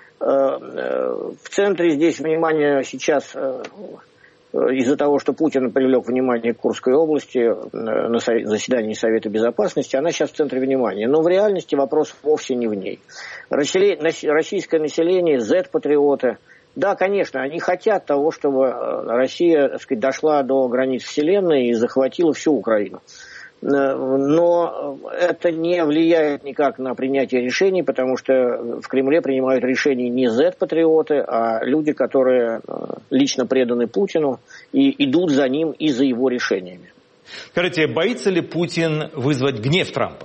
В центре здесь внимания сейчас, из-за того, что Путин привлек внимание к Курской области на заседании Совета Безопасности, она сейчас в центре внимания. Но в реальности вопрос вовсе не в ней. Российское население, зет-патриоты, да, конечно, они хотят того, чтобы Россия, так сказать, дошла до границ Вселенной и захватила всю Украину. Но это не влияет никак на принятие решений, потому что в Кремле принимают решения не зет-патриоты, а люди, которые лично преданы Путину и идут за ним и за его решениями. Скажите, боится ли Путин вызвать гнев Трампа?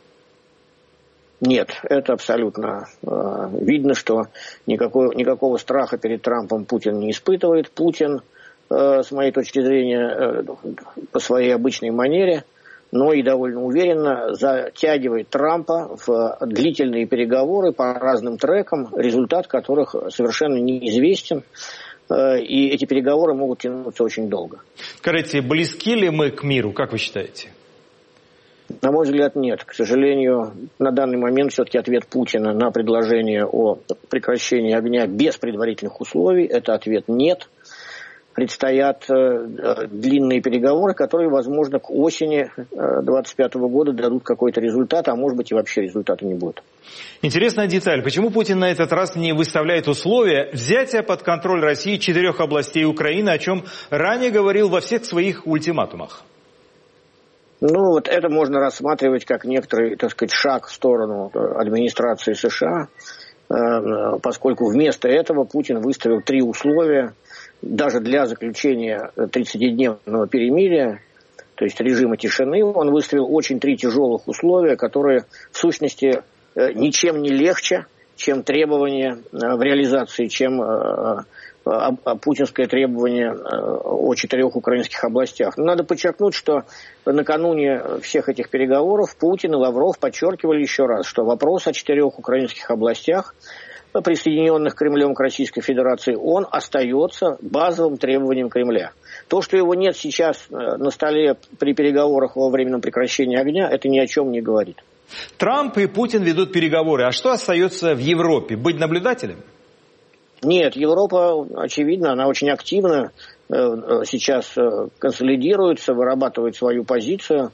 Нет, это абсолютно э, видно, что никакой, никакого страха перед Трампом Путин не испытывает. Путин, э, с моей точки зрения, э, по своей обычной манере, но и довольно уверенно затягивает Трампа в длительные переговоры по разным трекам, результат которых совершенно неизвестен. Э, и эти переговоры могут тянуться очень долго. Скажите, близки ли мы к миру, как вы считаете? На мой взгляд, нет. К сожалению, на данный момент все-таки ответ Путина на предложение о прекращении огня без предварительных условий – это ответ «нет». Предстоят э, длинные переговоры, которые, возможно, к осени двадцать пятого года дадут какой-то результат, а может быть и вообще результата не будет. Интересная деталь. Почему Путин на этот раз не выставляет условия взятия под контроль России четырех областей Украины, о чем ранее говорил во всех своих ультиматумах? Ну, вот это можно рассматривать как некоторый, так сказать, шаг в сторону администрации США, поскольку вместо этого Путин выставил три условия, даже для заключения тридцатидневного перемирия, то есть режима тишины, он выставил очень три тяжелых условия, которые в сущности ничем не легче, чем требования в реализации, чем путинское требование о четырех украинских областях. Но надо подчеркнуть, что накануне всех этих переговоров Путин и Лавров подчеркивали еще раз, что вопрос о четырех украинских областях, присоединенных Кремлем к Российской Федерации, он остается базовым требованием Кремля. То, что его нет сейчас на столе при переговорах во временном прекращении огня, это ни о чем не говорит. Трамп и Путин ведут переговоры. А что остается в Европе? Быть наблюдателем? Нет, Европа, очевидно, она очень активно сейчас консолидируется, вырабатывает свою позицию.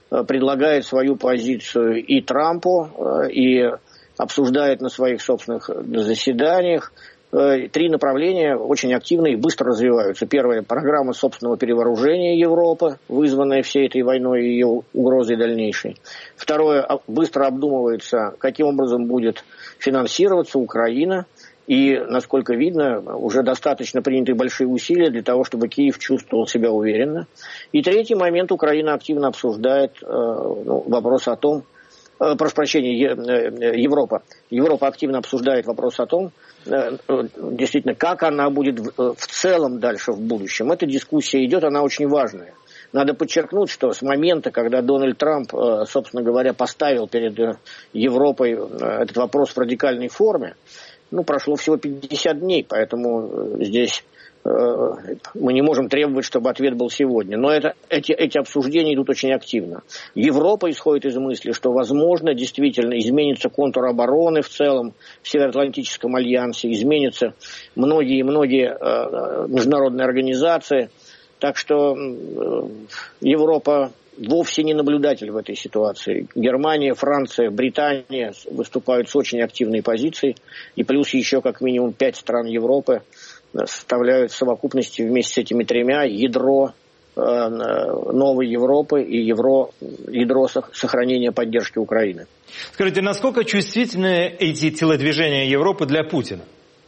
предлагает свою позицию и Трампу, и обсуждает на своих собственных заседаниях. Три направления очень активно и быстро развиваются. Первое – программа собственного перевооружения Европы, вызванная всей этой войной и ее угрозой дальнейшей. Второе – быстро обдумывается, каким образом будет финансироваться Украина. И, насколько видно, уже достаточно приняты большие усилия для того, чтобы Киев чувствовал себя уверенно. И третий момент – Украина активно обсуждает э, ну, вопрос о том, э, прошу прощения, е, Европа. Европа активно обсуждает вопрос о том, э, действительно, как она будет в, в целом дальше в будущем. Эта дискуссия идет, она очень важная. Надо подчеркнуть, что с момента, когда Дональд Трамп, собственно говоря, поставил перед Европой этот вопрос в радикальной форме, ну, прошло всего пятьдесят дней, поэтому здесь э, мы не можем требовать, чтобы ответ был сегодня. Но это, эти, эти обсуждения идут очень активно. Европа исходит из мысли, что, возможно, действительно изменится контур обороны в целом в Североатлантическом альянсе, изменятся многие-многие э, международные организации. Так что э, Европа вовсе не наблюдатель в этой ситуации. Германия, Франция, Британия выступают с очень активной позицией. И плюс еще как минимум пять стран Европы составляют в совокупности вместе с этими тремя ядро э, новой Европы и евро, ядро сохранения поддержки Украины. Скажите, насколько чувствительны эти телодвижения Европы для Путина?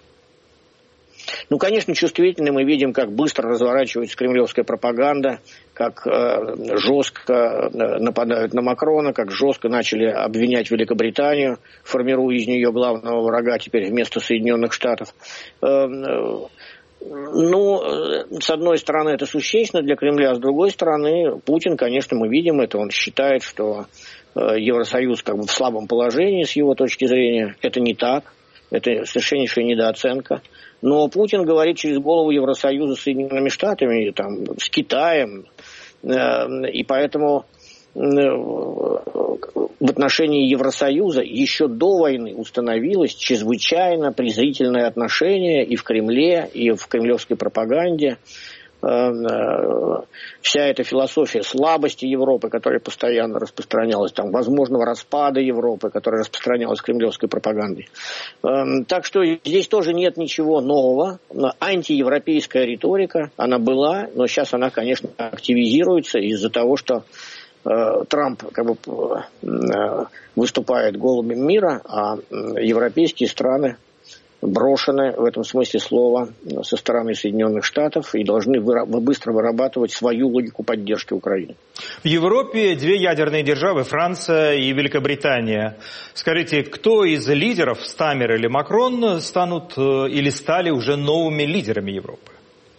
Ну, конечно, чувствительны. Мы видим, как быстро разворачивается кремлевская пропаганда, как э, жестко нападают на Макрона, как жестко начали обвинять Великобританию, формируя из нее главного врага теперь вместо Соединенных Штатов. Э, ну, с одной стороны, это существенно для Кремля, с другой стороны, Путин, конечно, мы видим это, он считает, что э, Евросоюз как бы в слабом положении с его точки зрения. Это не так, это совершеннейшая недооценка. Но Путин говорит через голову Евросоюза с Соединенными Штатами, там, с Китаем, и поэтому в отношении Евросоюза еще до войны установилось чрезвычайно презрительное отношение и в Кремле, и в кремлевской пропаганде. Вся эта философия слабости Европы, которая постоянно распространялась, там, возможного распада Европы, которая распространялась кремлевской пропагандой. Так что здесь тоже нет ничего нового. Антиевропейская риторика, она была, но сейчас она, конечно, активизируется из-за того, что Трамп как бы выступает голубем мира, а европейские страны брошены в этом смысле слова со стороны Соединенных Штатов и должны быстро вырабатывать свою логику поддержки Украины. В Европе две ядерные державы, Франция и Великобритания. Скажите, кто из лидеров, Стаммер или Макрон, станут или стали уже новыми лидерами Европы?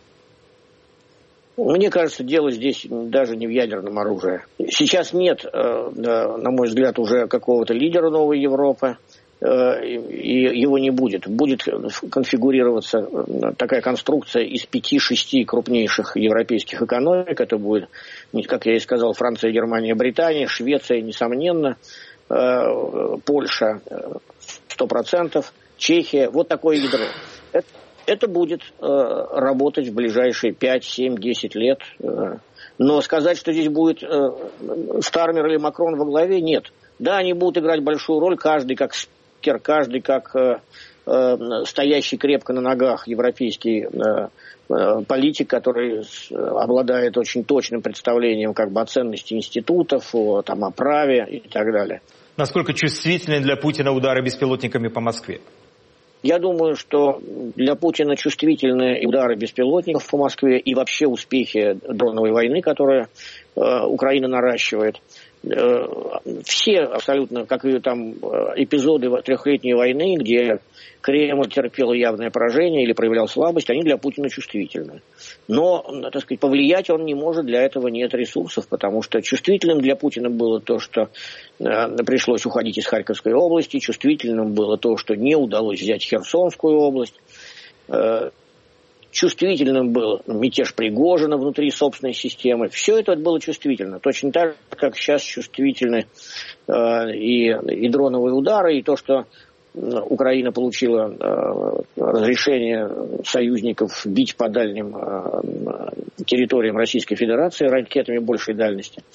Мне кажется, дело здесь даже не в ядерном оружии. Сейчас нет, на мой взгляд, уже какого-то лидера новой Европы. И его не будет. Будет конфигурироваться такая конструкция из пяти-шести крупнейших европейских экономик. Это будет, как я и сказал, Франция, Германия, Британия, Швеция, несомненно, Польша сто процентов, Чехия. Вот такое ядро. Это, это будет работать в ближайшие пять, семь, десять лет. Но сказать, что здесь будет Стаммер или Макрон во главе, нет. Да, они будут играть большую роль, каждый как каждый как э, э, стоящий крепко на ногах европейский э, э, политик, который с, обладает очень точным представлением как бы о ценности институтов, о, там, о праве и так далее. Насколько чувствительны для Путина удары беспилотниками по Москве? Я думаю, что для Путина чувствительны удары беспилотников по Москве и вообще успехи дроновой войны, которую э, Украина наращивает. Все абсолютно, как и там эпизоды трехлетней войны, где Кремль терпел явное поражение или проявлял слабость, они для Путина чувствительны. Но, так сказать, повлиять он не может, для этого нет ресурсов, потому что чувствительным для Путина было то, что э, пришлось уходить из Харьковской области, чувствительным было то, что не удалось взять Херсонскую область, э, чувствительным был мятеж Пригожина внутри собственной системы. Все это было чувствительно. Точно так, как сейчас чувствительны э, и, и дроновые удары, и то, что Украина получила э, разрешение союзников бить по дальним э, территориям Российской Федерации ракетами большей дальности.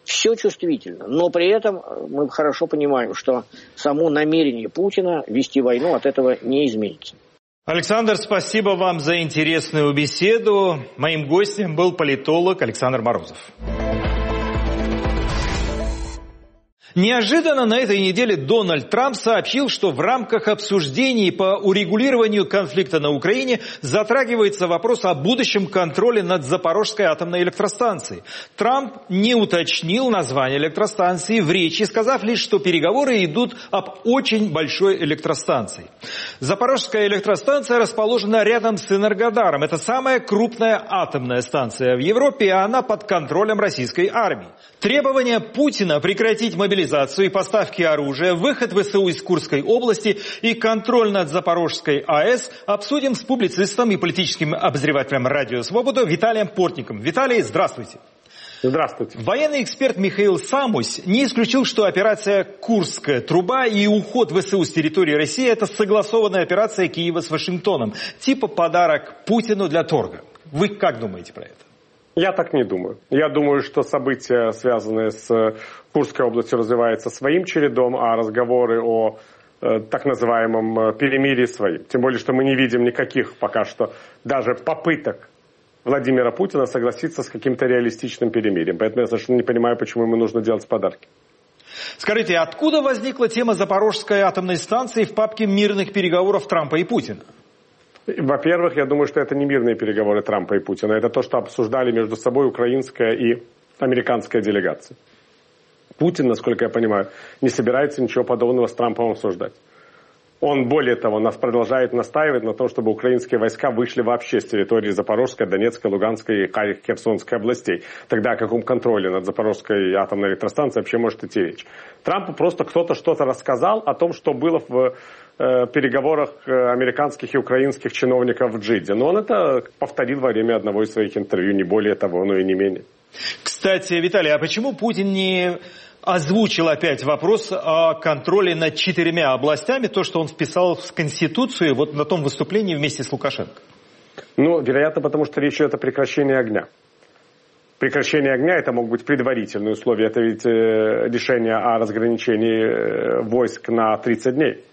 Все чувствительно, но при этом мы хорошо понимаем, что само намерение Путина вести войну от этого не изменится. Александр, спасибо вам за интересную беседу. Моим гостем был политолог Александр Морозов. Неожиданно на этой неделе Дональд Трамп сообщил, что в рамках обсуждений по урегулированию конфликта на Украине затрагивается вопрос о будущем контроле над Запорожской атомной электростанцией. Трамп не уточнил название электростанции в речи, сказав лишь, что переговоры идут об очень большой электростанции. Запорожская электростанция расположена рядом с Энергодаром. Это самая крупная атомная станция в Европе, и она под контролем российской армии. Требования Путина прекратить мобилизацию и поставки оружия, выход ВСУ из Курской области и контроль над Запорожской АЭС обсудим с публицистом и политическим обозревателем «Радио Свобода» Виталием Портником. Виталий, здравствуйте. Здравствуйте. Военный эксперт Михаил Самусь не исключил, что операция «Курская труба» и уход ВСУ с территории России – это согласованная операция Киева с Вашингтоном, типа подарок Путину для торга. Вы как думаете про это? Я так не думаю. Я думаю, что события, связанные с Курской областью, развиваются своим чередом, а разговоры о э, так называемом перемирии своим. Тем более, что мы не видим никаких пока что даже попыток Владимира Путина согласиться с каким-то реалистичным перемирием. Поэтому я совершенно не понимаю, почему ему нужно делать подарки. Скажите, откуда возникла тема Запорожской атомной станции в папке мирных переговоров Трампа и Путина? Во-первых, я думаю, что это не мирные переговоры Трампа и Путина. Это то, что обсуждали между собой украинская и американская делегация. Путин, насколько я понимаю, не собирается ничего подобного с Трампом обсуждать. Он, более того, нас продолжает настаивать на том, чтобы украинские войска вышли вообще с территории Запорожской, Донецкой, Луганской и Херсонской областей. Тогда о каком контроле над Запорожской атомной электростанцией вообще может идти речь? Трампу просто кто-то что-то рассказал о том, что было в э, переговорах американских и украинских чиновников в Джидде. Но он это повторил во время одного из своих интервью, не более того, но и не менее. Кстати, Виталий, а почему Путин не озвучил опять вопрос о контроле над четырьмя областями, то, что он вписал в Конституцию вот на том выступлении вместе с Лукашенко? Ну, вероятно, потому что речь идет о прекращении огня. Прекращение огня – это могут быть предварительные условия. Это ведь э, решение о разграничении э, войск на тридцать дней.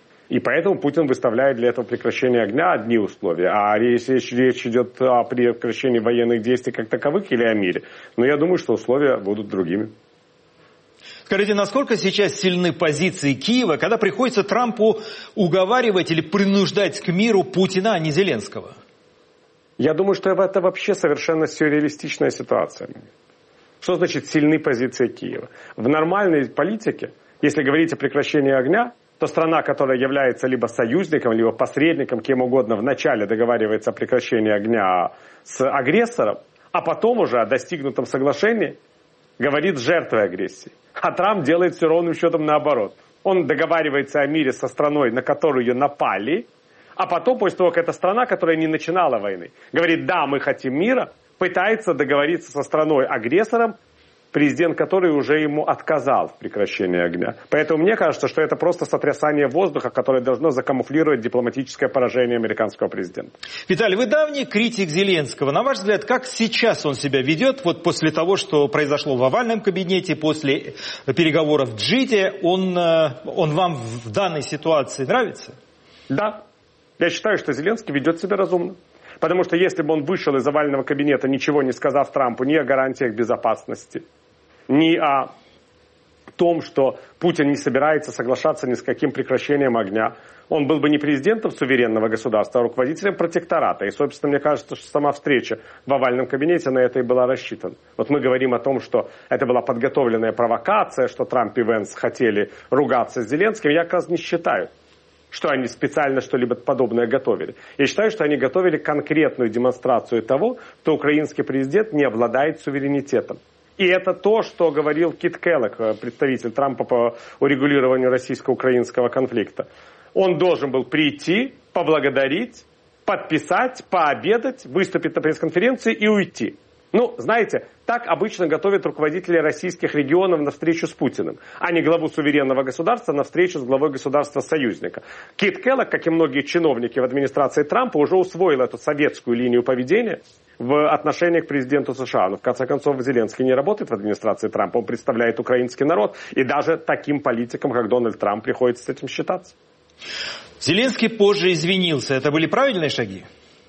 И поэтому Путин выставляет для этого прекращения огня одни условия. А если речь идет о прекращении военных действий как таковых или о мире, но я думаю, что условия будут другими. Скажите, насколько сейчас сильны позиции Киева, когда приходится Трампу уговаривать или принуждать к миру Путина, а не Зеленского? Я думаю, что это вообще совершенно сюрреалистичная ситуация. Что значит сильны позиции Киева? В нормальной политике, если говорить о прекращении огня, то страна, которая является либо союзником, либо посредником, кем угодно, вначале договаривается о прекращении огня с агрессором, а потом уже о достигнутом соглашении говорит с жертвой агрессии. А Трамп делает все ровным счетом наоборот. Он договаривается о мире со страной, на которую напали, а потом, после того, как эта страна, которая не начинала войны, говорит, да, мы хотим мира, пытается договориться со страной-агрессором, президент которой уже ему отказал в прекращении огня. Поэтому мне кажется, что это просто сотрясание воздуха, которое должно закамуфлировать дипломатическое поражение американского президента. Виталий, вы давний критик Зеленского. На ваш взгляд, как сейчас он себя ведет, вот после того, что произошло в овальном кабинете, после переговоров в Джидде, он, он вам в данной ситуации нравится? Да. Я считаю, что Зеленский ведет себя разумно. Потому что если бы он вышел из овального кабинета, ничего не сказав Трампу ни о гарантиях безопасности, ни о том, что Путин не собирается соглашаться ни с каким прекращением огня, он был бы не президентом суверенного государства, а руководителем протектората. И, собственно, мне кажется, что сама встреча в овальном кабинете на это и была рассчитана. Вот мы говорим о том, что это была подготовленная провокация, что Трамп и Венс хотели ругаться с Зеленским. Я как раз не считаю, что они специально что-либо подобное готовили. Я считаю, что они готовили конкретную демонстрацию того, что украинский президент не обладает суверенитетом. И это то, что говорил Кит Келлог, представитель Трампа по урегулированию российско-украинского конфликта. Он должен был прийти, поблагодарить, подписать, пообедать, выступить на пресс-конференции и уйти. Ну, знаете, так обычно готовят руководители российских регионов на встречу с Путиным, а не главу суверенного государства на встречу с главой государства-союзника. Кит Келлог, как и многие чиновники в администрации Трампа, уже усвоил эту советскую линию поведения в отношении к президенту США. Но, в конце концов, Зеленский не работает в администрации Трампа, он представляет украинский народ. И даже таким политикам, как Дональд Трамп, приходится с этим считаться. Зеленский позже извинился. Это были правильные шаги?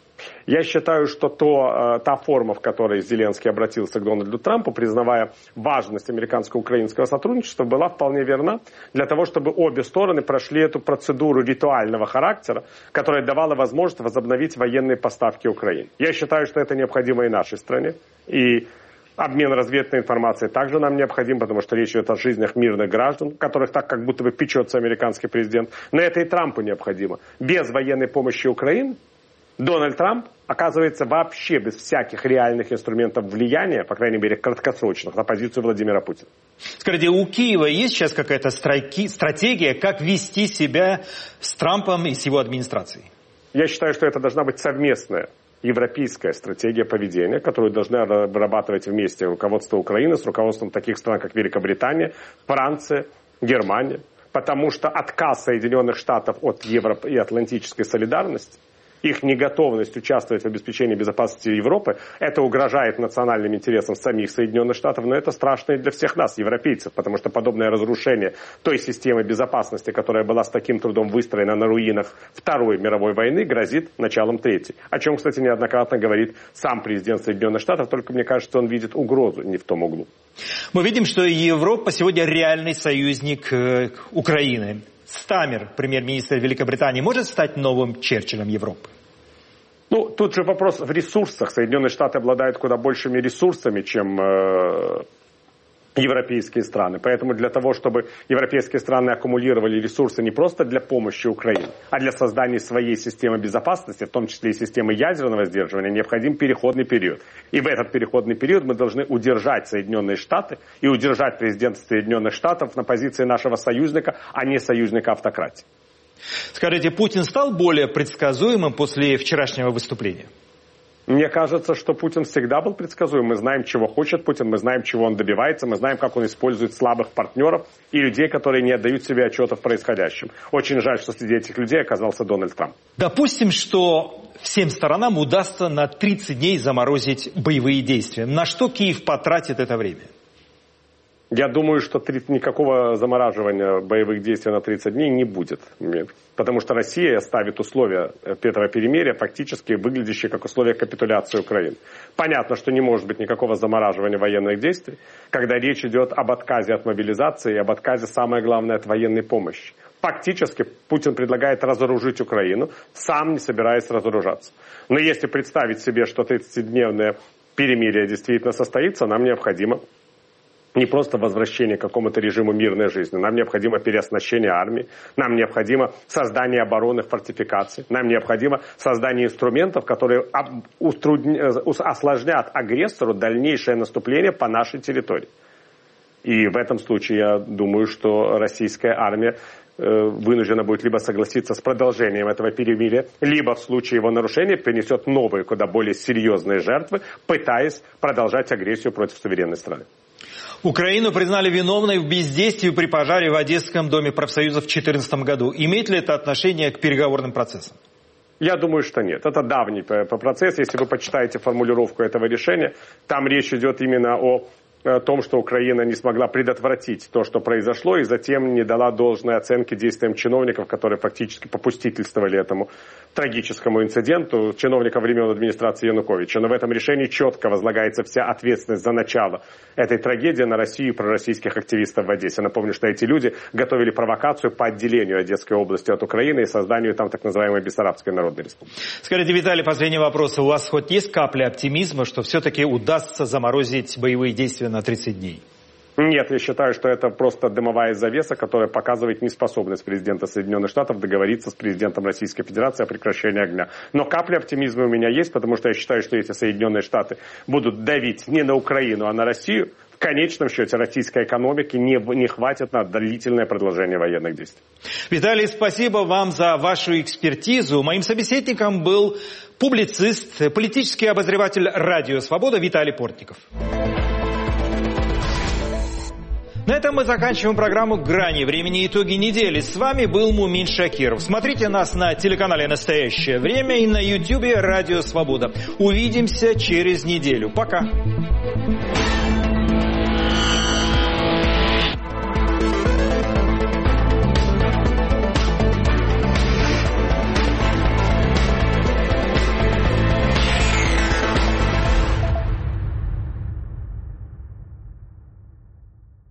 Я считаю, что то, та форма, в которой Зеленский обратился к Дональду Трампу, признавая важность американско-украинского сотрудничества, была вполне верна для того, чтобы обе стороны прошли эту процедуру ритуального характера, которая давала возможность возобновить военные поставки Украине. Я считаю, что это необходимо и нашей стране. И обмен разведной информацией также нам необходим, потому что речь идет о жизнях мирных граждан, которых так как будто бы печется американский президент. Но это и Трампу необходимо. Без военной помощи Украины Дональд Трамп оказывается вообще без всяких реальных инструментов влияния, по крайней мере, краткосрочных, на позицию Владимира Путина. Скажите, у Киева есть сейчас какая-то стратегия, как вести себя с Трампом и с его администрацией? Я считаю, что это должна быть совместная европейская стратегия поведения, которую должны разрабатывать вместе руководство Украины с руководством таких стран, как Великобритания, Франция, Германия. Потому что отказ Соединенных Штатов от Европы и атлантической солидарности, их неготовность участвовать в обеспечении безопасности Европы, это угрожает национальным интересам самих Соединенных Штатов, но это страшно и для всех нас, европейцев, потому что подобное разрушение той системы безопасности, которая была с таким трудом выстроена на руинах Второй мировой войны, грозит началом Третьей. О чем, кстати, неоднократно говорит сам президент Соединенных Штатов, только мне кажется, он видит угрозу не в том углу. Мы видим, что Европа сегодня реальный союзник э, Украины. Стамер, премьер-министр Великобритании, может стать новым Черчиллем Европы? Ну, тут же вопрос в ресурсах. Соединенные Штаты обладают куда большими ресурсами, чем э, европейские страны. Поэтому для того, чтобы европейские страны аккумулировали ресурсы не просто для помощи Украине, а для создания своей системы безопасности, в том числе и системы ядерного сдерживания, необходим переходный период. И в этот переходный период мы должны удержать Соединенные Штаты и удержать президента Соединенных Штатов на позиции нашего союзника, а не союзника автократии. Скажите, Путин стал более предсказуемым после вчерашнего выступления? Мне кажется, что Путин всегда был предсказуем. Мы знаем, чего хочет Путин, мы знаем, чего он добивается, мы знаем, как он использует слабых партнеров и людей, которые не отдают себе отчета в происходящем. Очень жаль, что среди этих людей оказался Дональд Трамп. Допустим, что всем сторонам удастся на тридцать дней заморозить боевые действия. На что Киев потратит это время? Я думаю, что никакого замораживания боевых действий на тридцать дней не будет. Потому что Россия ставит условия этого перемирия, фактически выглядящие как условия капитуляции Украины. Понятно, что не может быть никакого замораживания военных действий, когда речь идет об отказе от мобилизации и об отказе, самое главное, от военной помощи. Фактически Путин предлагает разоружить Украину, сам не собираясь разоружаться. Но если представить себе, что тридцатидневное перемирие действительно состоится, нам необходимо не просто возвращение к какому-то режиму мирной жизни. Нам необходимо переоснащение армии, нам необходимо создание оборонных фортификаций, нам необходимо создание инструментов, которые осложнят агрессору дальнейшее наступление по нашей территории. И в этом случае я думаю, что российская армия вынуждена будет либо согласиться с продолжением этого перемирия, либо в случае его нарушения принесет новые, куда более серьезные жертвы, пытаясь продолжать агрессию против суверенной страны. Украину признали виновной в бездействии при пожаре в Одесском доме профсоюзов в две тысячи четырнадцатом году. Имеет ли это отношение к переговорным процессам? Я думаю, что нет. Это давний процесс. Если вы почитаете формулировку этого решения, там речь идет именно о том, что Украина не смогла предотвратить то, что произошло, и затем не дала должной оценки действиям чиновников, которые фактически попустительствовали этому трагическому инциденту, чиновников времен администрации Януковича. Но в этом решении четко возлагается вся ответственность за начало этой трагедии на Россию и пророссийских активистов в Одессе. Напомню, что эти люди готовили провокацию по отделению Одесской области от Украины и созданию там так называемой Бессарабской народной республики. Скажите, Виталий, последний вопрос. У вас хоть есть капля оптимизма, что все-таки удастся заморозить боевые действия на тридцать дней? Нет, я считаю, что это просто дымовая завеса, которая показывает неспособность президента Соединенных Штатов договориться с президентом Российской Федерации о прекращении огня. Но капля оптимизма у меня есть, потому что я считаю, что если Соединенные Штаты будут давить не на Украину, а на Россию, в в конечном счете российской экономике не, не хватит на длительное продолжение военных действий. Виталий, спасибо вам за вашу экспертизу. Моим собеседником был публицист, политический обозреватель «Радио Свобода» Виталий Портников. На этом мы заканчиваем программу «Грани времени. Итоги недели». С вами был Мумин Шакиров. Смотрите нас на телеканале «Настоящее время» и на ютубе «Радио Свобода». Увидимся через неделю. Пока.